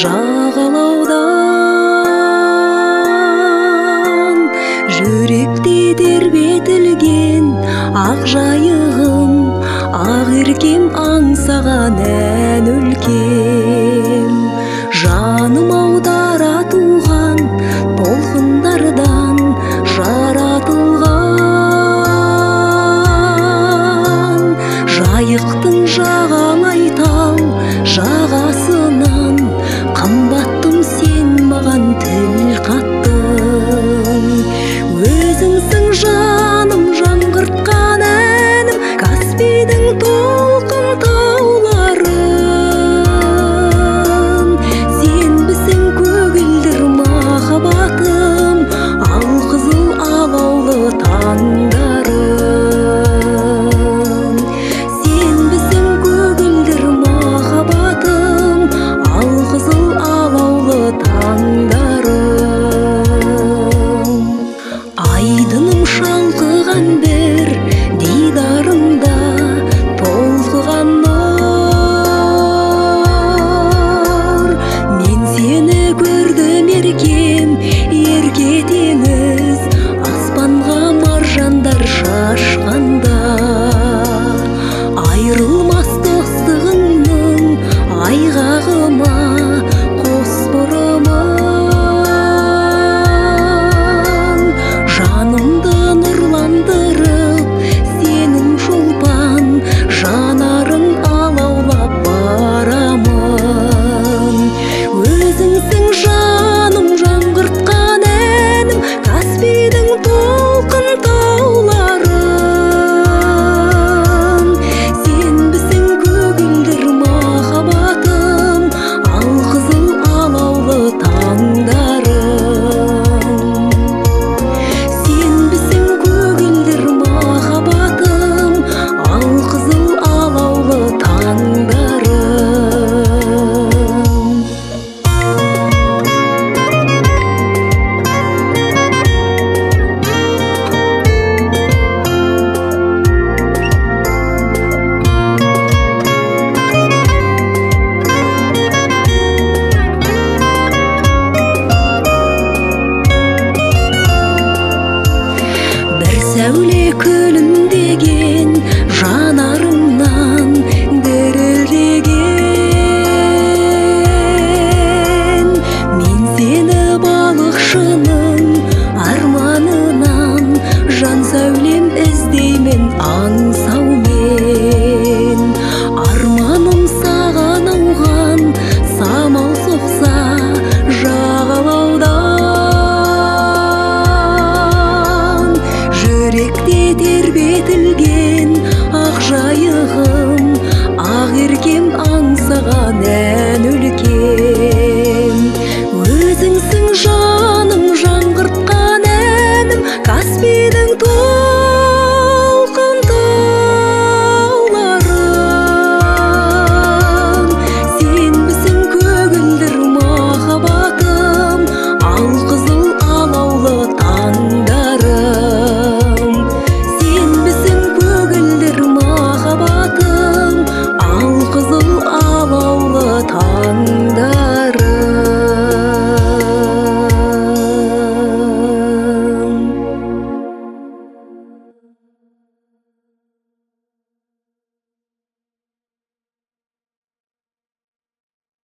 жағалаудан жүректе тербетілген ақ жайығым, ақ еркем аңсаған ән өлкем. Жаным аудара туған толқындардан жаратылған, жайықтың жағалай тау жағасынан қымбаттым сен маған тіл қаттың. Өзіңсің жаным жаңғыртқан әнім, Каспийдің толқын тауларын. Сенбісің көгілдір махаббатым, ал қызыл алаулы таңдарым. Сенбісің көгілдір махаббатым, ал қызыл алаулы таңдарым. Айдыным шалқыған бір дидарыңда толқыған нұр. Мен сені көрдім еркем, ерке теңіз, аспанға маржандар шашқанда. Айрылмас достығыңның айғағыма қос бұрымын. Жанымды нұрландырып сенің шолпан жанарың алаулап барамын. Өзіңсің